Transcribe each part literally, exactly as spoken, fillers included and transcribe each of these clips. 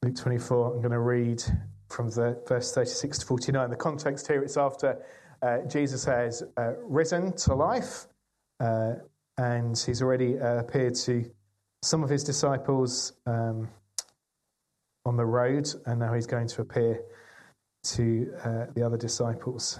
Luke twenty-four, I'm going to read from the verse thirty-six to forty-nine. The context here, it's after uh, Jesus has uh, risen to life, uh, and he's already uh, appeared to some of his disciples um, on the road, and now he's going to appear to uh, the other disciples.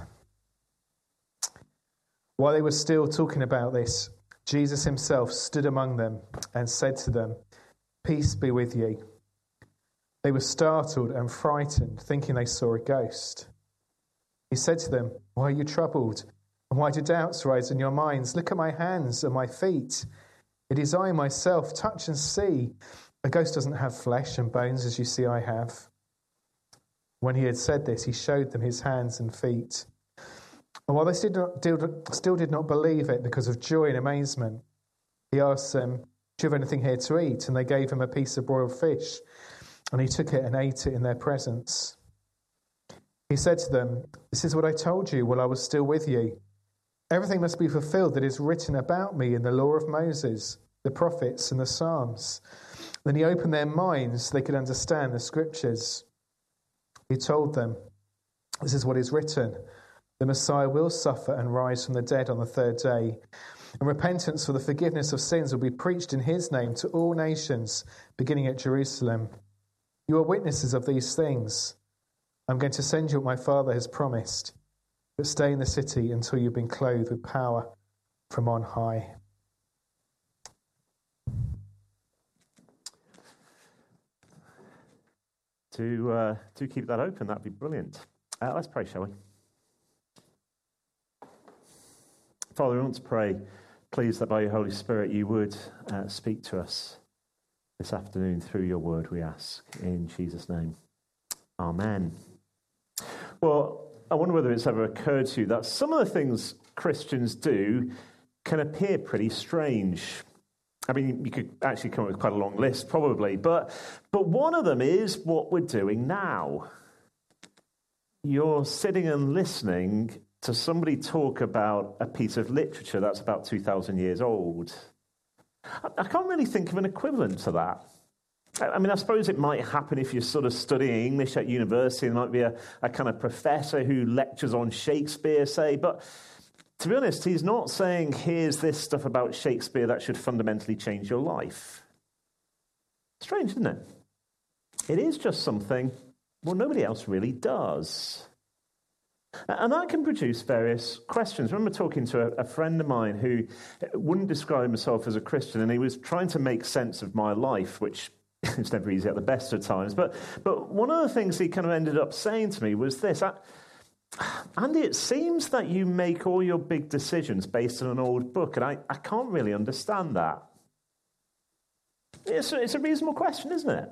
While they were still talking about this, Jesus himself stood among them and said to them, "Peace be with you." They were startled and frightened, thinking they saw a ghost. He said to them, "Why are you troubled? And why do doubts rise in your minds? Look at my hands and my feet. It is I myself. Touch and see. A ghost doesn't have flesh and bones as you see I have." When he had said this, he showed them his hands and feet. And while they still, not, still did not believe it because of joy and amazement, he asked them, "Do you have anything here to eat?" And they gave him a piece of broiled fish. And he took it and ate it in their presence. He said to them, "This is what I told you while I was still with you. Everything must be fulfilled that is written about me in the law of Moses, the prophets, and the Psalms." Then he opened their minds so they could understand the scriptures. He told them, "This is what is written. The Messiah will suffer and rise from the dead on the third day. And repentance for the forgiveness of sins will be preached in his name to all nations, beginning at Jerusalem. You are witnesses of these things. I'm going to send you what my Father has promised, but stay in the city until you've been clothed with power from on high." Do, uh, do keep that open, that'd be brilliant. Uh, let's pray, shall we? Father, we want to pray, please, that by your Holy Spirit you would uh, speak to us this afternoon through your word, we ask, in Jesus' name. Amen. Well, I wonder whether it's ever occurred to you that some of the things Christians do can appear pretty strange. I mean, you could actually come up with quite a long list, probably, but but one of them is what we're doing now. You're sitting and listening to somebody talk about a piece of literature that's about two thousand years old. I can't really think of an equivalent to that. I mean, I suppose it might happen if you're sort of studying English at university. There might be a, a kind of professor who lectures on Shakespeare, say. But to be honest, he's not saying, here's this stuff about Shakespeare that should fundamentally change your life. Strange, isn't it? It is just something, well, nobody else really does. And that can produce various questions. I remember talking to a, a friend of mine who wouldn't describe himself as a Christian, and he was trying to make sense of my life, which is never easy at the best of times. But but one of the things he kind of ended up saying to me was this: "Andy, it seems that you make all your big decisions based on an old book, and I, I can't really understand that." It's a, it's a reasonable question, isn't it?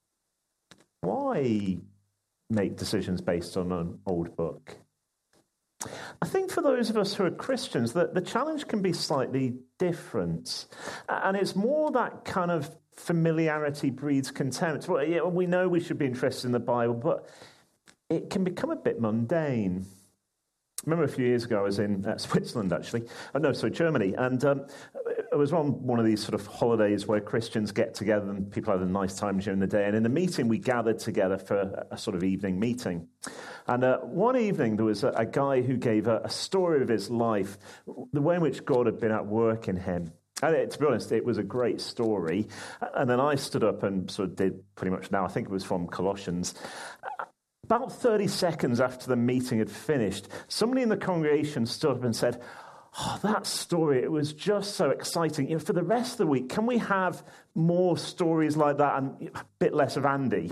Why make decisions based on an old book? I think for those of us who are Christians, the, the challenge can be slightly different. And it's more that kind of familiarity breeds contempt. Well, yeah, we know we should be interested in the Bible, but it can become a bit mundane. I remember a few years ago I was in uh, Switzerland, actually. Oh, no, sorry, Germany. And um, I was on one of these sort of holidays where Christians get together and people have a nice time during the day. And in the meeting, we gathered together for a sort of evening meeting. And uh, one evening, there was a, a guy who gave a, a story of his life, the way in which God had been at work in him. And it, to be honest, it was a great story. And then I stood up and sort of did pretty much now, I think it was from Colossians. About thirty seconds after the meeting had finished, somebody in the congregation stood up and said, "Oh, that story, it was just so exciting. You know, for the rest of the week, can we have more stories like that and a bit less of Andy?"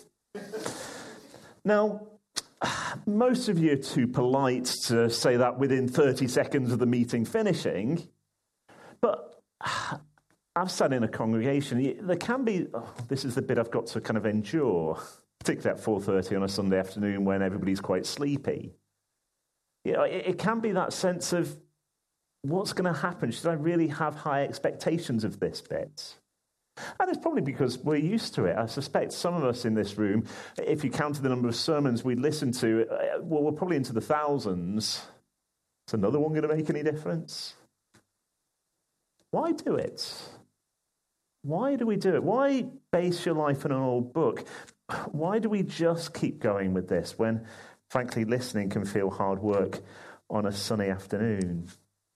Now, most of you are too polite to say that within thirty seconds of the meeting finishing, but I've sat in a congregation. There can be, oh, this is the bit I've got to kind of endure, particularly at four thirty on a Sunday afternoon when everybody's quite sleepy. You know, it, it can be that sense of, what's going to happen? Should I really have high expectations of this bit? And it's probably because we're used to it. I suspect some of us in this room, if you counted the number of sermons we'd listened to, well, we're probably into the thousands. Is another one going to make any difference? Why do it? Why do we do it? Why base your life on an old book? why do we just keep going with this when, frankly, listening can feel hard work on a sunny afternoon?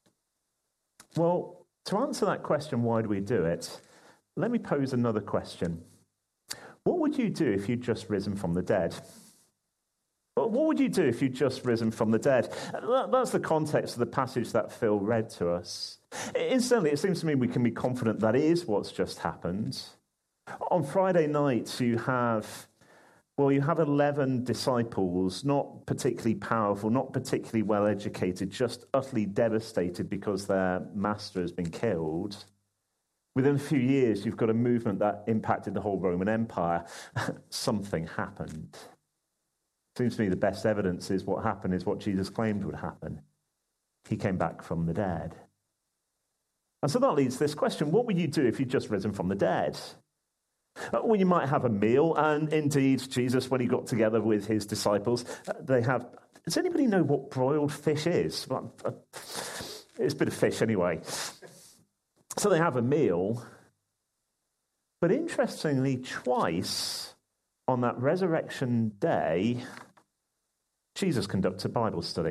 Well, to answer that question, why do we do it, let me pose another question. What would you do if you'd just risen from the dead? What would you do if you'd just risen from the dead? That's the context of the passage that Phil read to us. Instantly, it seems to me we can be confident that is what's just happened. On Friday night, you have, well, you have eleven disciples, not particularly powerful, not particularly well educated, just utterly devastated because their master has been killed. Within a few years, you've got a movement that impacted the whole Roman Empire. Something happened. Seems to me the best evidence is what happened is what Jesus claimed would happen. He came back from the dead. And so that leads to this question: what would you do if you'd just risen from the dead? Well, you might have a meal, and indeed, Jesus, when he got together with his disciples, they have... Does anybody know what broiled fish is? Well, it's a bit of fish anyway. So they have a meal, but interestingly, twice on that resurrection day, Jesus conducts a Bible study.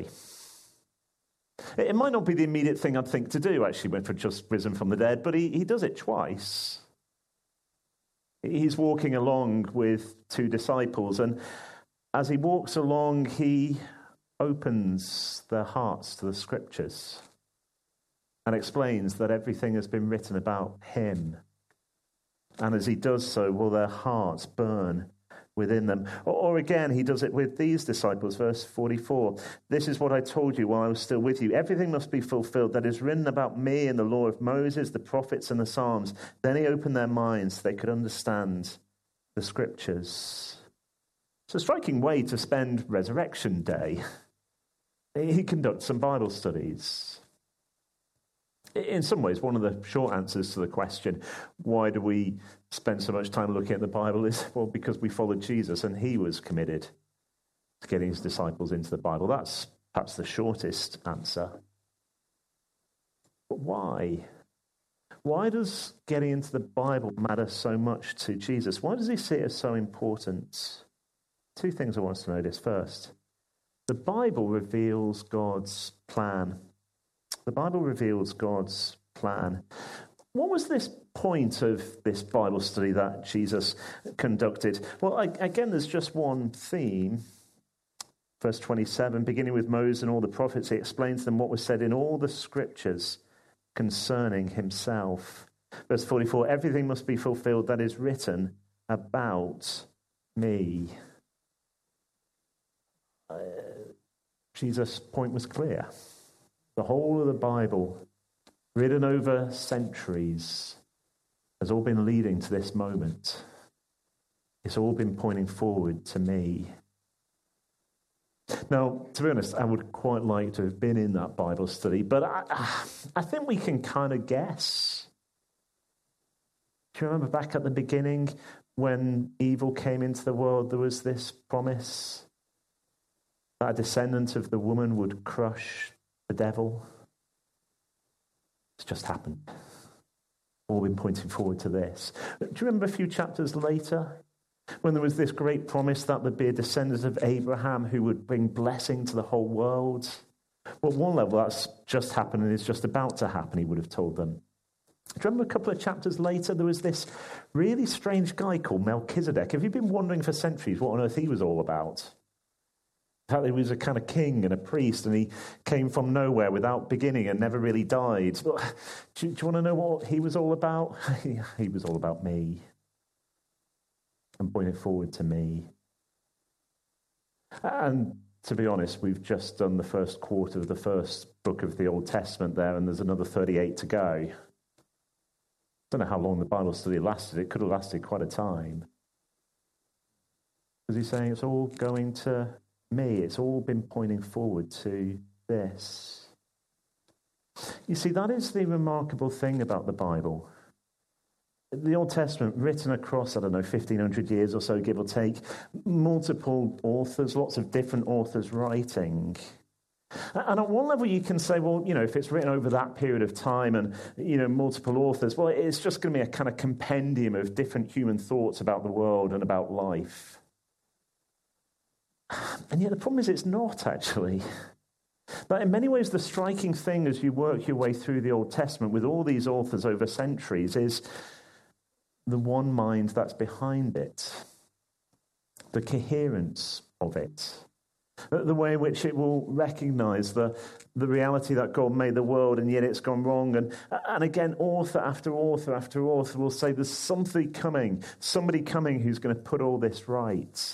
It might not be the immediate thing I'd think to do, actually, when for just risen from the dead, but he, he does it twice. He's walking along with two disciples, and as he walks along, he opens their hearts to the scriptures and explains that everything has been written about him. And as he does so, will their hearts burn within them. Or, or again, he does it with these disciples, verse forty-four. This is what I told you while I was still with you. Everything must be fulfilled that is written about me in the law of Moses, the prophets, and the Psalms. Then he opened their minds so they could understand the scriptures. It's a striking way to spend Resurrection Day. He conducts some Bible studies. In some ways, one of the short answers to the question, why do we spend so much time looking at the Bible, is, well, because we followed Jesus and he was committed to getting his disciples into the Bible. That's perhaps the shortest answer. But why? Why does getting into the Bible matter so much to Jesus? Why does he see it as so important? Two things I want us to notice. First, the Bible reveals God's plan. The Bible reveals God's plan. What was this point of this Bible study that Jesus conducted? Well, again, there's just one theme. Verse twenty-seven, beginning with Moses and all the prophets, he explains to them what was said in all the scriptures concerning himself. Verse forty-four, everything must be fulfilled that is written about me. Uh, Jesus' point was clear. The whole of the Bible, written over centuries, has all been leading to this moment. It's all been pointing forward to me. Now, to be honest, I would quite like to have been in that Bible study, but I, I think we can kind of guess. Do you remember back at the beginning when evil came into the world, there was this promise that a descendant of the woman would crush the devil? It's just happened. All been pointing forward to this. Do you remember a few chapters later when there was this great promise that there'd be a descendant of Abraham who would bring blessing to the whole world? Well, at one level, that's just happened and it's just about to happen, he would have told them. Do you remember a couple of chapters later, there was this really strange guy called Melchizedek? Have you been wondering for centuries what on earth he was all about? In fact, he was a kind of king and a priest, and he came from nowhere without beginning and never really died. But do, do you want to know what he was all about? He was all about me. And pointing forward to me. And to be honest, we've just done the first quarter of the first book of the Old Testament there, and there's another thirty-eight to go. I don't know how long the Bible study lasted. It could have lasted quite a time. Because he's saying it's all going to me. It's all been pointing forward to this. You see, that is the remarkable thing about the Bible. The Old Testament, written across, I don't know, fifteen hundred years or so, give or take, multiple authors, lots of different authors writing. And at one level you can say, well, you know, if it's written over that period of time and, you know, multiple authors, well, it's just going to be a kind of compendium of different human thoughts about the world and about life. And yet the problem is it's not, actually. But in many ways, the striking thing as you work your way through the Old Testament with all these authors over centuries is the one mind that's behind it, the coherence of it. The way in which it will recognize the, the reality that God made the world and yet it's gone wrong. And, and again, author after author after author will say there's something coming, somebody coming who's going to put all this right.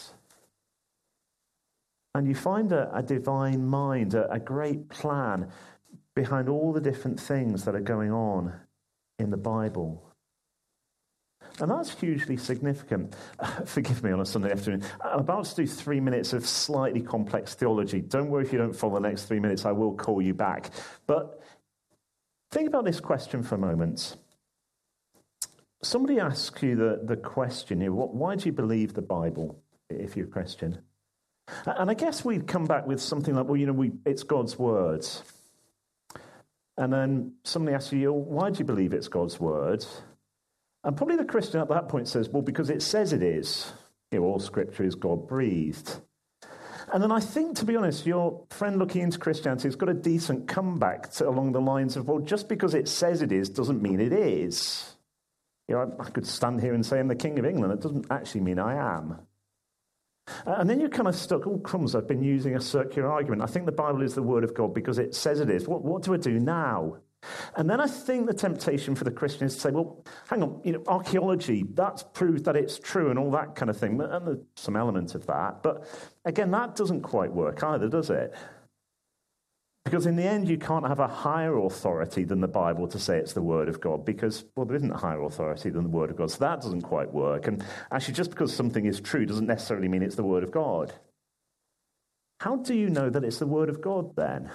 And you find a, a divine mind, a, a great plan behind all the different things that are going on in the Bible. And that's hugely significant. Forgive me on a Sunday afternoon. I'm about to do three minutes of slightly complex theology. Don't worry if you don't follow the next three minutes. I will call you back. But think about this question for a moment. Somebody asks you the, the question here, what, why do you believe the Bible if you're a Christian? And I guess we'd come back with something like, well, you know, we, it's God's word. And then somebody asks you, why do you believe it's God's word? And probably the Christian at that point says, well, because it says it is. You know, all Scripture is God-breathed. And then I think, to be honest, your friend looking into Christianity has got a decent comeback to, along the lines of, well, just because it says it is doesn't mean it is. You know, I, I could stand here and say I'm the King of England. It doesn't actually mean I am. And then you're kind of stuck, oh, crumbs, I've been using a circular argument. I think the Bible is the Word of God because it says it is. What, what do I do now? And then I think the temptation for the Christian is to say, well, hang on, you know, archaeology, that's proved that it's true and all that kind of thing. And there's some element of that. But again, that doesn't quite work either, does it? Because in the end, you can't have a higher authority than the Bible to say it's the Word of God because, well, there isn't a higher authority than the Word of God. So that doesn't quite work. And actually, just because something is true doesn't necessarily mean it's the Word of God. How do you know that it's the Word of God then?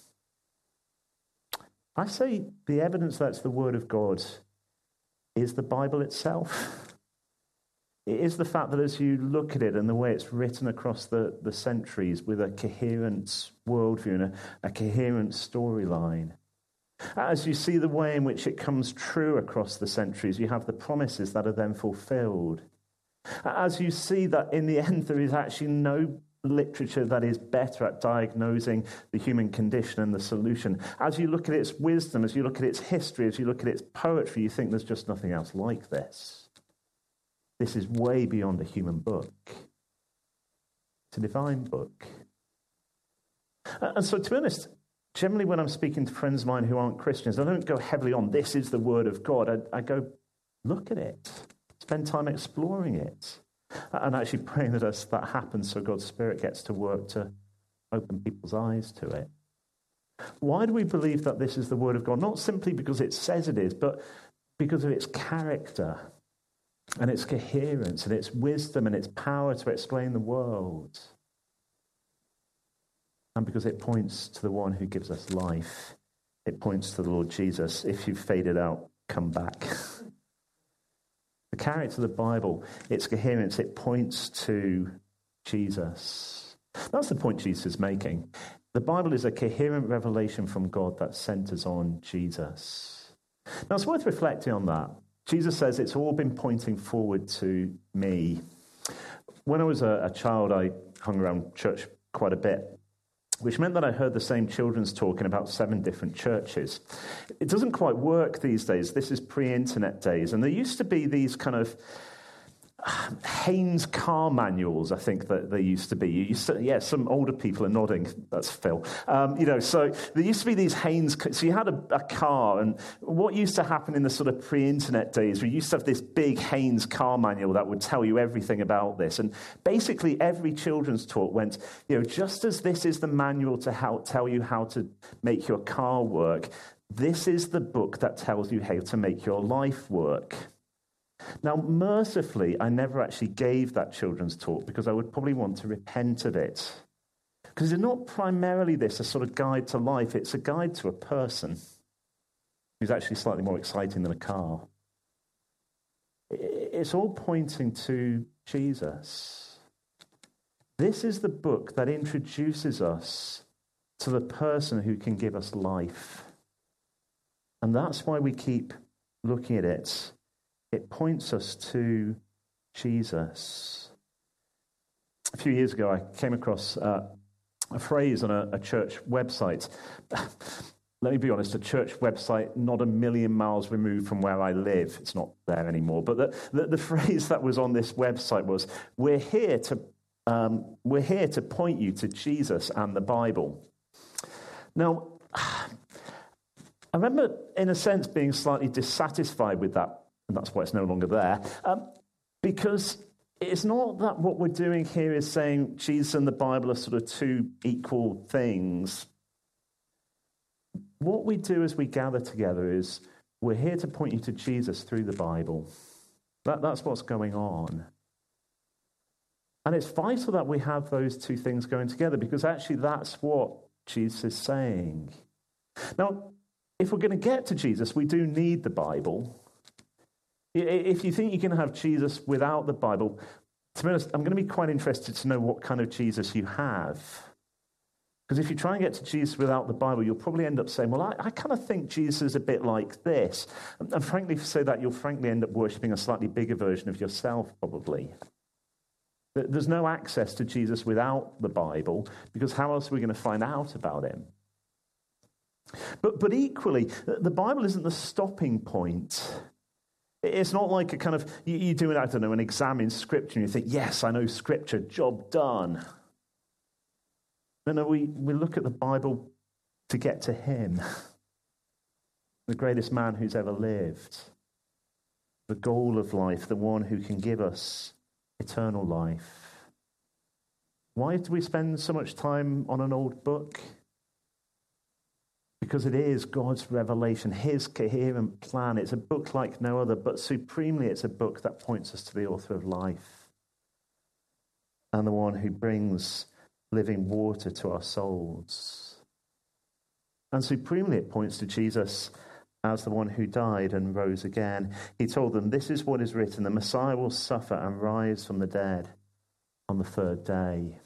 I say the evidence that's the Word of God is the Bible itself. It is the fact that as you look at it and the way it's written across the, the centuries with a coherent worldview and a, a coherent storyline, as you see the way in which it comes true across the centuries, you have the promises that are then fulfilled. As you see that in the end there is actually no literature that is better at diagnosing the human condition and the solution. As you look at its wisdom, as you look at its history, as you look at its poetry, you think there's just nothing else like this. This is way beyond a human book. It's a divine book. And so, to be honest, generally when I'm speaking to friends of mine who aren't Christians, I don't go heavily on, this is the Word of God. I, I go, look at it. Spend time exploring it. And actually praying that as that happens so God's Spirit gets to work to open people's eyes to it. Why do we believe that this is the Word of God? Not simply because it says it is, but because of its character and its coherence and its wisdom and its power to explain the world. And because it points to the one who gives us life. It points to the Lord Jesus. If you've faded out, come back. The character of the Bible, its coherence, it points to Jesus. That's the point Jesus is making. The Bible is a coherent revelation from God that centers on Jesus. Now, it's worth reflecting on that. Jesus says it's all been pointing forward to me. When I was a, a child, I hung around church quite a bit, which meant that I heard the same children's talk in about seven different churches. It doesn't quite work these days. This is pre-internet days. And there used to be these kind of Haynes car manuals, I think that they used to be. You used to, yeah, some older people are nodding. That's Phil. Um, you know, so there used to be these Haynes. So you had a, a car, and what used to happen in the sort of pre-internet days, we used to have this big Haynes car manual that would tell you everything about this. And basically, every children's talk went, you know, just as this is the manual to how, tell you how to make your car work, this is the book that tells you how to make your life work. Now, mercifully, I never actually gave that children's talk because I would probably want to repent of it. Because it's not primarily this, a sort of guide to life. It's a guide to a person who's actually slightly more exciting than a car. It's all pointing to Jesus. This is the book that introduces us to the person who can give us life. And that's why we keep looking at it. It points us to Jesus. A few years ago, I came across uh, a phrase on a, a church website. Let me be honest, a church website not a million miles removed from where I live. It's not there anymore. But the, the, the phrase that was on this website was, we're here to um, we're here to point you to Jesus and the Bible. Now, I remember, in a sense, being slightly dissatisfied with that, and that's why it's no longer there, um, because it's not that what we're doing here is saying Jesus and the Bible are sort of two equal things. What we do as we gather together is we're here to point you to Jesus through the Bible. That, that's what's going on. And it's vital that we have those two things going together, because actually that's what Jesus is saying. Now, if we're going to get to Jesus, we do need the Bible. If you think you can have Jesus without the Bible, to be honest, I'm going to be quite interested to know what kind of Jesus you have. Because if you try and get to Jesus without the Bible, you'll probably end up saying, well, I, I kind of think Jesus is a bit like this. And, and frankly, if you say that, you'll frankly end up worshipping a slightly bigger version of yourself, probably. There's no access to Jesus without the Bible, because how else are we going to find out about him? But, but equally, the Bible isn't the stopping point. It's not like a kind of, you, you do, I don't know, an exam in Scripture, and you think, yes, I know Scripture, job done. No, no, we, we look at the Bible to get to him, the greatest man who's ever lived, the goal of life, the one who can give us eternal life. Why do we spend so much time on an old book? Because it is God's revelation, his coherent plan. It's a book like no other, but supremely it's a book that points us to the author of life and the one who brings living water to our souls. And supremely it points to Jesus as the one who died and rose again. He told them, this is what is written, the Messiah will suffer and rise from the dead on the third day.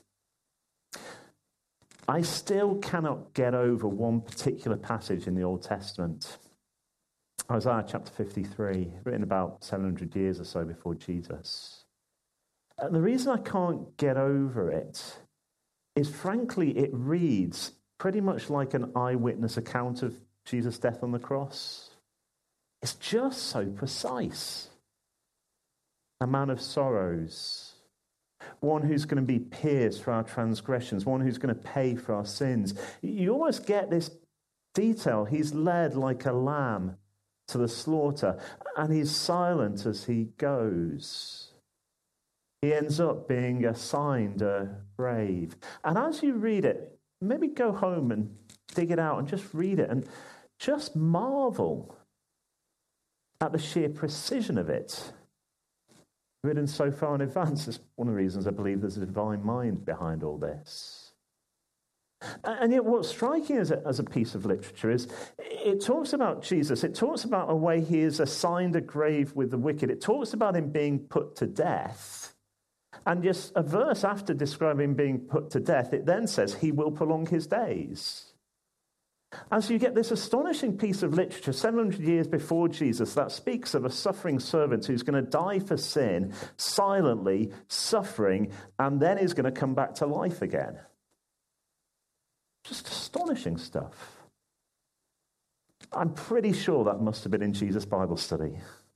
I still cannot get over one particular passage in the Old Testament. Isaiah chapter fifty-three, written about seven hundred years or so before Jesus. And the reason I can't get over it is, frankly, it reads pretty much like an eyewitness account of Jesus' death on the cross. It's just so precise. A man of sorrows, one who's going to be pierced for our transgressions, one who's going to pay for our sins. You almost get this detail. He's led like a lamb to the slaughter, and he's silent as he goes. He ends up being assigned a grave. And as you read it, maybe go home and dig it out and just read it and just marvel at the sheer precision of it. Written so far in advance is one of the reasons I believe there's a divine mind behind all this. And yet what's striking as a, as a piece of literature is it talks about Jesus. It talks about a way he is assigned a grave with the wicked. It talks about him being put to death. And just a verse after describing him being put to death, it then says he will prolong his days. And so you get this astonishing piece of literature seven hundred years before Jesus that speaks of a suffering servant who's going to die for sin, silently suffering, and then is going to come back to life again. Just astonishing stuff. I'm pretty sure that must have been in Jesus' Bible study.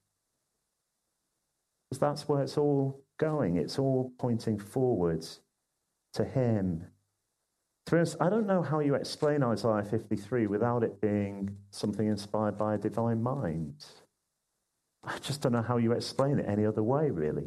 Because that's where it's all going. It's all pointing forwards to him. To be honest, I don't know how you explain Isaiah fifty-three without it being something inspired by a divine mind. I just don't know how you explain it any other way, really.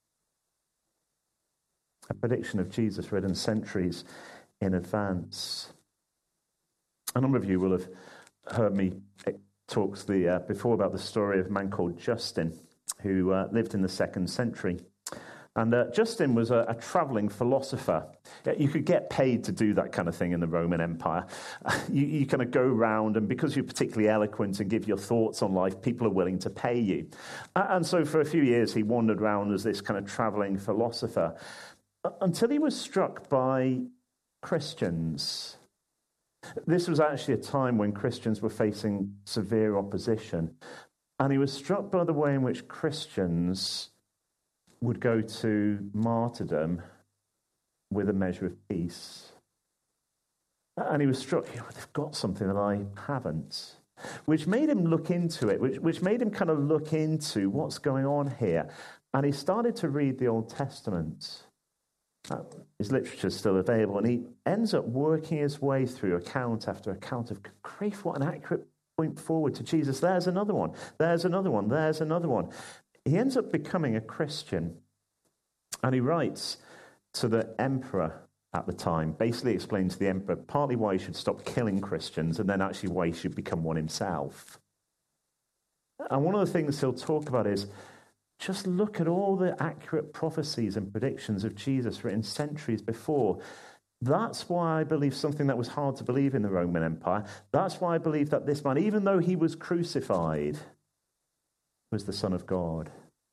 A prediction of Jesus written centuries in advance. A number of you will have heard me talk the, uh, before about the story of a man called Justin, who uh, lived in the second century. And uh, Justin was a, a traveling philosopher. You could get paid to do that kind of thing in the Roman Empire. You, you kind of go around, and because you're particularly eloquent and give your thoughts on life, people are willing to pay you. And so for a few years, he wandered around as this kind of traveling philosopher until he was struck by Christians. This was actually a time when Christians were facing severe opposition. And he was struck by the way in which Christians would go to martyrdom with a measure of peace. And he was struck, you know, they've got something that I haven't, which made him look into it, which, which made him kind of look into what's going on here. And he started to read the Old Testament. Uh, his literature is still available, and he ends up working his way through account after account of, grief, what an accurate point forward to Jesus. There's another one, there's another one, there's another one. He ends up becoming a Christian, and he writes to the emperor at the time, basically explains to the emperor partly why he should stop killing Christians, and then actually why he should become one himself. And one of the things he'll talk about is, just look at all the accurate prophecies and predictions of Jesus written centuries before. That's why I believe something that was hard to believe in the Roman Empire. That's why I believe that this man, even though he was crucified, was the Son of God.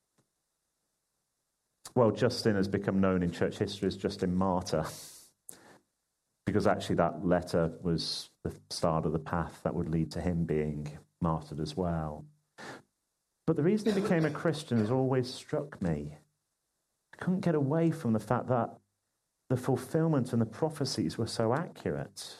Well, Justin has become known in church history as Justin Martyr, because actually that letter was the start of the path that would lead to him being martyred as well. But the reason he became a Christian has always struck me. I couldn't get away from the fact that the fulfillment and the prophecies were so accurate.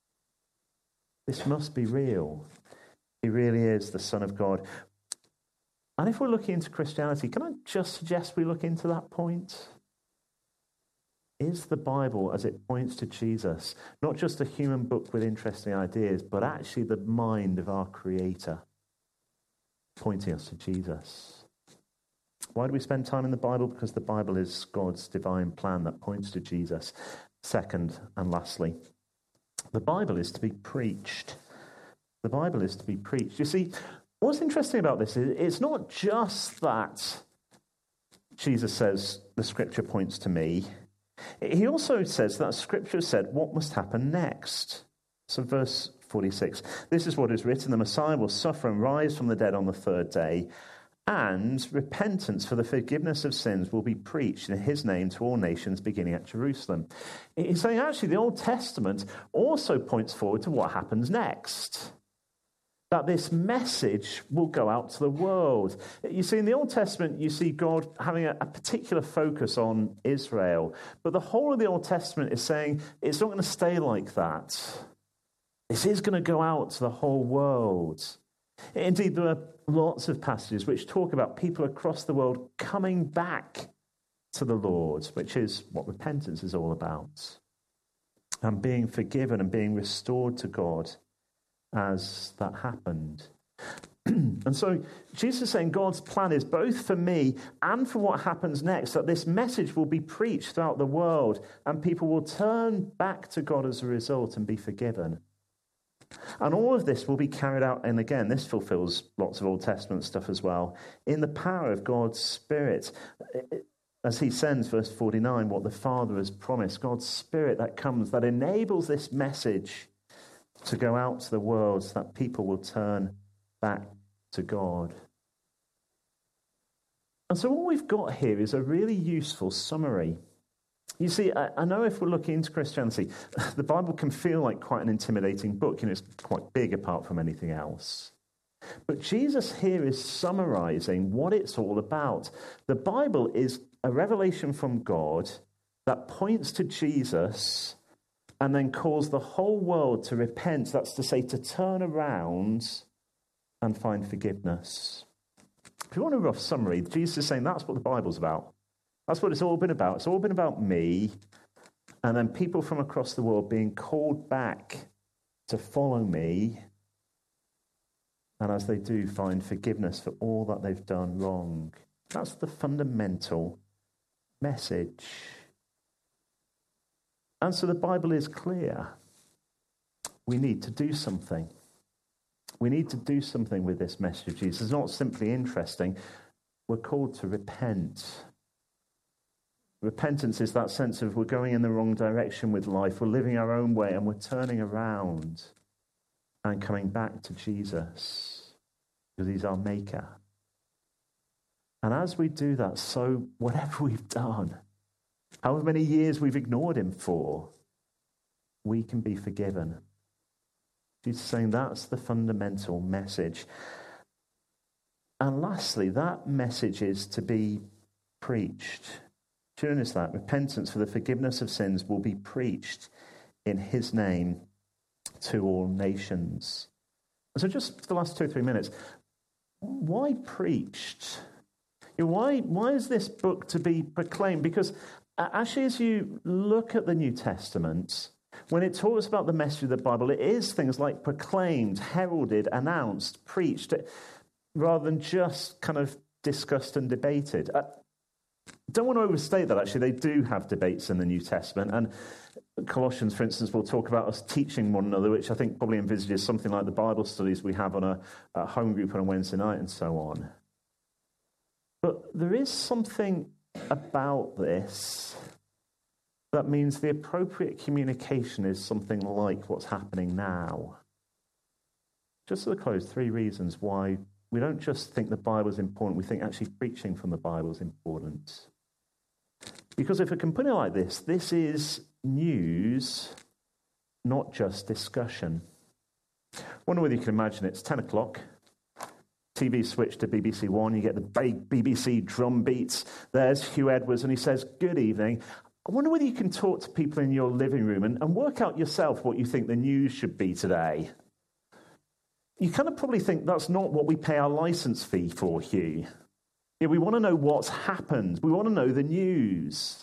This must be real. He really is the Son of God. And if we're looking into Christianity, can I just suggest we look into that point? Is the Bible, as it points to Jesus, not just a human book with interesting ideas, but actually the mind of our Creator, pointing us to Jesus? Why do we spend time in the Bible? Because the Bible is God's divine plan that points to Jesus. Second and lastly, the Bible is to be preached. The Bible is to be preached. You see, what's interesting about this is it's not just that Jesus says the Scripture points to me. He also says that Scripture said what must happen next. So verse forty-six, this is what is written, the Messiah will suffer and rise from the dead on the third day, and repentance for the forgiveness of sins will be preached in his name to all nations, beginning at Jerusalem. He's saying actually the Old Testament also points forward to what happens next. That this message will go out to the world. You see, in the Old Testament, you see God having a, a particular focus on Israel. But the whole of the Old Testament is saying it's not going to stay like that. This is going to go out to the whole world. Indeed, there are lots of passages which talk about people across the world coming back to the Lord, which is what repentance is all about. And being forgiven and being restored to God as that happened. And so Jesus is saying God's plan is both for me and for what happens next, that this message will be preached throughout the world and people will turn back to God as a result and be forgiven. And all of this will be carried out, and again, this fulfills lots of Old Testament stuff as well, in the power of God's Spirit. As he sends, verse forty-nine, what the Father has promised, God's Spirit that comes, that enables this message to go out to the world so that people will turn back to God. And so what we've got here is a really useful summary. You see, I, I know if we're looking into Christianity, the Bible can feel like quite an intimidating book. You know, it's quite big apart from anything else. But Jesus here is summarizing what it's all about. The Bible is a revelation from God that points to Jesus and then calls the whole world to repent. That's to say, to turn around and find forgiveness. If you want a rough summary, Jesus is saying that's what the Bible's about. That's what it's all been about. It's all been about me, and then people from across the world being called back to follow me, and as they do, find forgiveness for all that they've done wrong. That's the fundamental message. And so the Bible is clear. We need to do something. We need to do something with this message of Jesus. It's not simply interesting. We're called to repent. Repentance is that sense of we're going in the wrong direction with life. We're living our own way and we're turning around and coming back to Jesus because he's our maker. And as we do that, so whatever we've done, however many years we've ignored him for, we can be forgiven Jesus is saying that's the fundamental message. And lastly, that message is to be preached. Do you notice that? Repentance for the forgiveness of sins will be preached in his name to all nations. So just for the last two or three minutes, why preached? Why, why is this book to be proclaimed? Because actually, as you look at the New Testament, when it talks about the message of the Bible, it is things like proclaimed, heralded, announced, preached, rather than just kind of discussed and debated. I don't want to overstate that, actually. They do have debates in the New Testament. And Colossians, for instance, will talk about us teaching one another, which I think probably envisages something like the Bible studies we have on a, a home group on a Wednesday night and so on. But there is something about this that means the appropriate communication is something like what's happening now. Just at the close, three reasons why we don't just think the Bible is important, we think actually preaching from the Bible is important. Because if I can put it like this, this is news, not just discussion. I wonder whether you can imagine it's ten o'clock. T V switched to B B C One. You get the big B B C drum beats. There's Hugh Edwards, and he says, "Good evening." I wonder whether you can talk to people in your living room and, and work out yourself what you think the news should be today. You kind of probably think that's not what we pay our license fee for, Hugh. Yeah, we want to know what's happened. We want to know the news.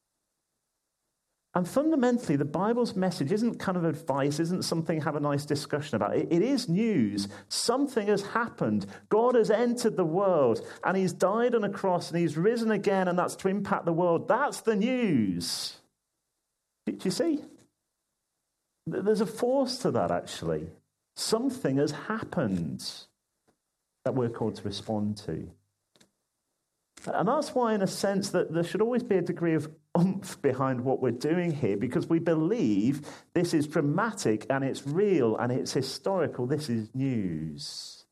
And fundamentally, the Bible's message isn't kind of advice, isn't something to have a nice discussion about. It, it is news. Something has happened. God has entered the world, and he's died on a cross, and he's risen again, and that's to impact the world. That's the news. Do you see? There's a force to that, actually. Something has happened that we're called to respond to. And that's why, in a sense, that there should always be a degree of oomph behind what we're doing here, because we believe this is dramatic and it's real and it's historical. This is news.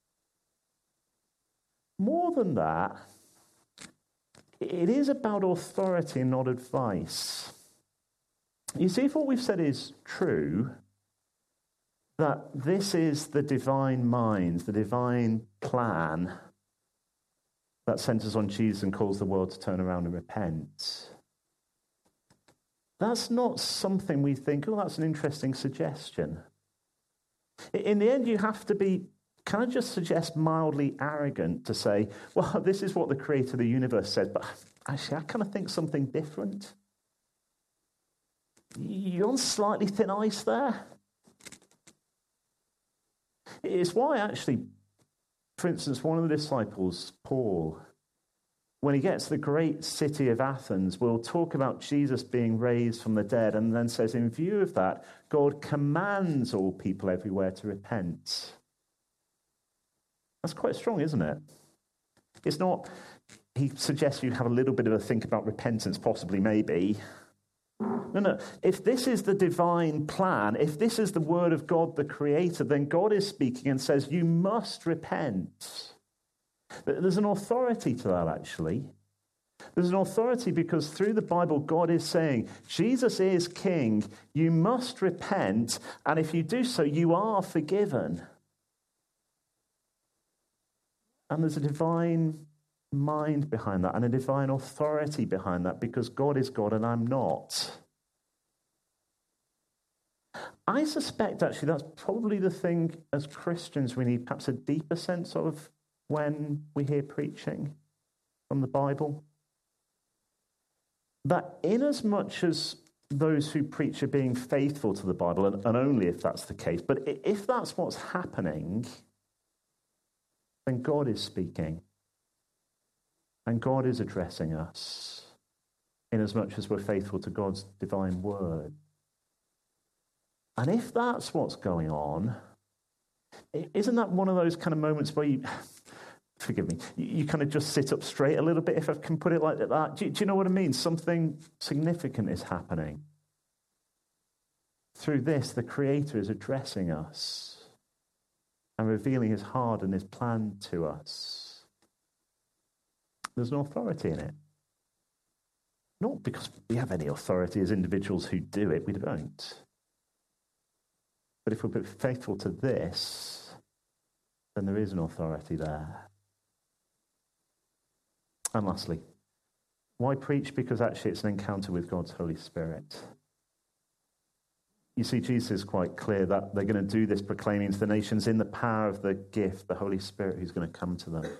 More than that, it is about authority and not advice. You see, if what we've said is true, that this is the divine mind, the divine plan that centers on Jesus and calls the world to turn around and repent. That's not something we think, oh, that's an interesting suggestion. In the end, you have to be, can I just suggest, mildly arrogant to say, well, this is what the creator of the universe said, but actually, I kind of think something different. You're on slightly thin ice there. It's why, actually, for instance, one of the disciples, Paul, when he gets to the great city of Athens, will talk about Jesus being raised from the dead, and then says, in view of that, God commands all people everywhere to repent. That's quite strong, isn't it? It's not, he suggests you have a little bit of a think about repentance, possibly, maybe. No, no. If this is the divine plan, if this is the word of God, the creator, then God is speaking and says, you must repent. There's an authority to that, actually. There's an authority because through the Bible, God is saying, Jesus is king, you must repent, and if you do so, you are forgiven. And there's a divine mind behind that and a divine authority behind that because God is God and I'm not. I suspect, actually, that's probably the thing as Christians we need perhaps a deeper sense of when we hear preaching from the Bible. That inasmuch as those who preach are being faithful to the Bible, and, and only if that's the case, but if that's what's happening, then God is speaking. And God is addressing us inasmuch as we're faithful to God's divine word. And if that's what's going on, isn't that one of those kind of moments where you, forgive me, you, you kind of just sit up straight a little bit, if I can put it like that? Do, do you know what I mean? Something significant is happening. Through this, the Creator is addressing us and revealing his heart and his plan to us. There's an authority in it. Not because we have any authority as individuals who do it, we don't. But if we're faithful to this, then there is an authority there. And lastly, why preach? Because actually it's an encounter with God's Holy Spirit. You see, Jesus is quite clear that they're going to do this proclaiming to the nations in the power of the gift, the Holy Spirit who's going to come to them.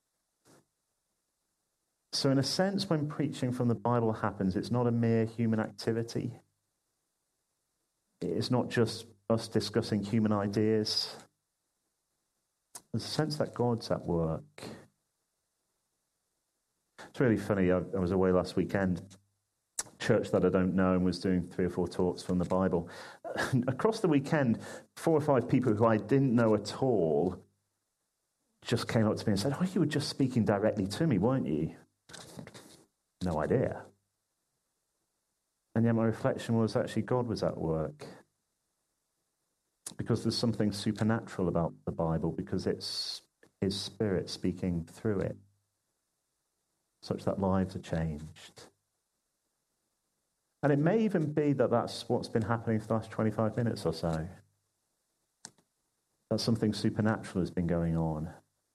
So in a sense, when preaching from the Bible happens, it's not a mere human activity. It's not just us discussing human ideas. There's a sense that God's at work. It's really funny. I, I was away last weekend, church that I don't know, and was doing three or four talks from the Bible. Across the weekend, four or five people who I didn't know at all just came up to me and said, "Oh, you were just speaking directly to me, weren't you?" No idea. And yet my reflection was actually God was at work. Because there's something supernatural about the Bible, because it's His Spirit speaking through it, such that lives are changed. And it may even be that that's what's been happening for the last twenty-five minutes or so. That something supernatural has been going on.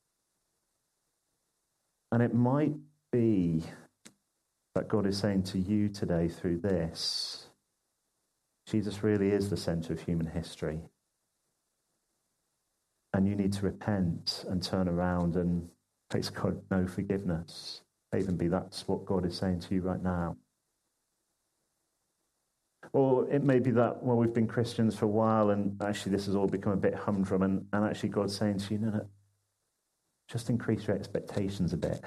And it might be that God is saying to you today through this, Jesus really is the center of human history. And you need to repent and turn around and praise God, no forgiveness. May even be that's what God is saying to you right now. Or it may be that, well, we've been Christians for a while and actually this has all become a bit humdrum, and, and actually God's saying to you, no, no, just increase your expectations a bit.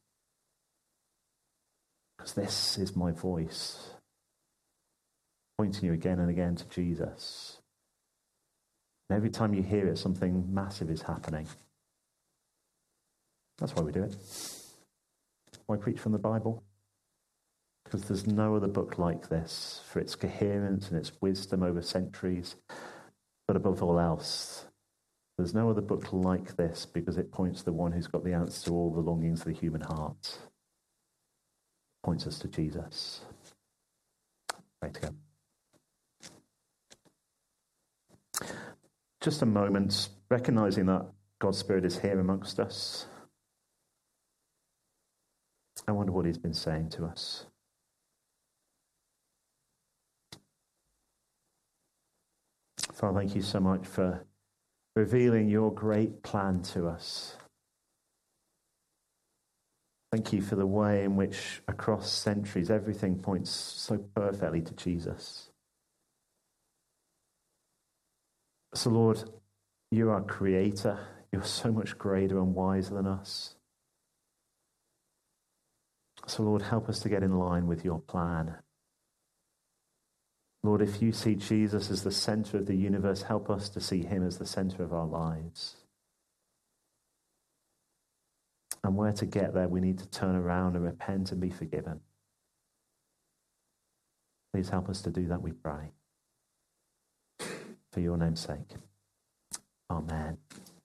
Because this is my voice, pointing you again and again to Jesus. And every time you hear it, something massive is happening. That's why we do it. Why preach from the Bible? Because there's no other book like this for its coherence and its wisdom over centuries. But above all else, there's no other book like this because it points to the one who's got the answer to all the longings of the human heart. It points us to Jesus. Pray to God. Just a moment, recognizing that God's Spirit is here amongst us. I wonder what He's been saying to us. Father, thank you so much for revealing your great plan to us. Thank you for the way in which across centuries everything points so perfectly to Jesus. So Lord, you're our creator. You're so much greater and wiser than us. So Lord, help us to get in line with your plan. Lord, if you see Jesus as the center of the universe, help us to see him as the center of our lives. And where to get there, we need to turn around and repent and be forgiven. Please help us to do that, we pray. For your name's sake. Amen.